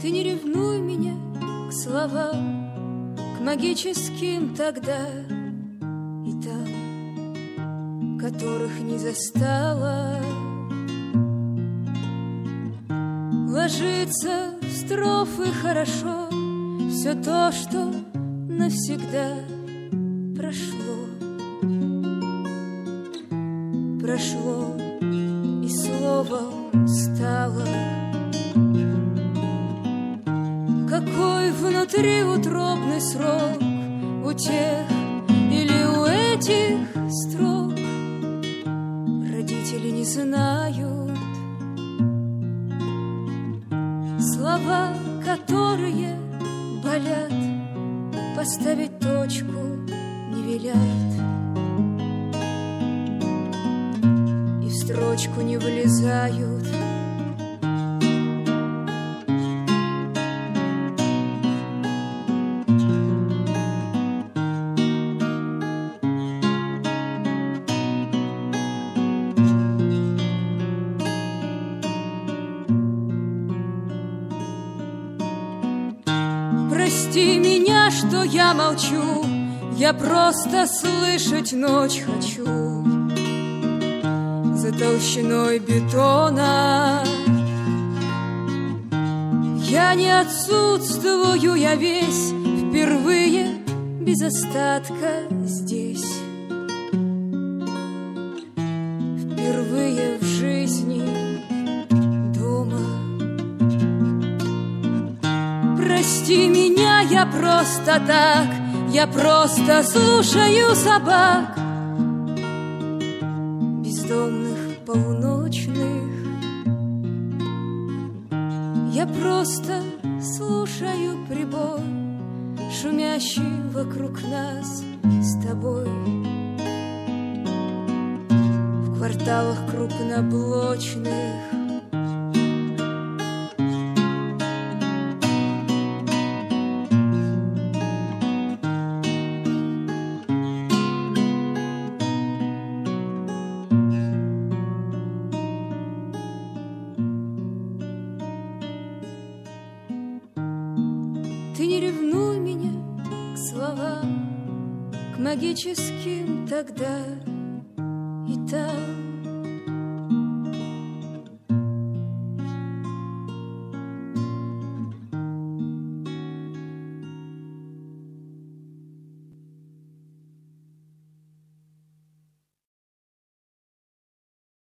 Ты не ревнуй меня к словам, к магическим тогда и там, которых не застала. Ложится в строфы хорошо все то, что навсегда прошло. Прошло и словом стало. Какой внутри утробный срок у тех или у этих строк, родители не знают. Слова, которые болят, поставить точку не велят, и в строчку не влезают. Прости меня, что я молчу, я просто слышать ночь хочу. За толщиной бетона я не отсутствую, я весь впервые без остатка здесь. Впервые в жизни дома. Прости меня, я просто так, я просто слушаю собак бездомных полуночных. Я просто слушаю прибой, шумящий вокруг нас с тобой. В кварталах крупноблочных. Ты не ревнуй меня к словам, к магическим тогда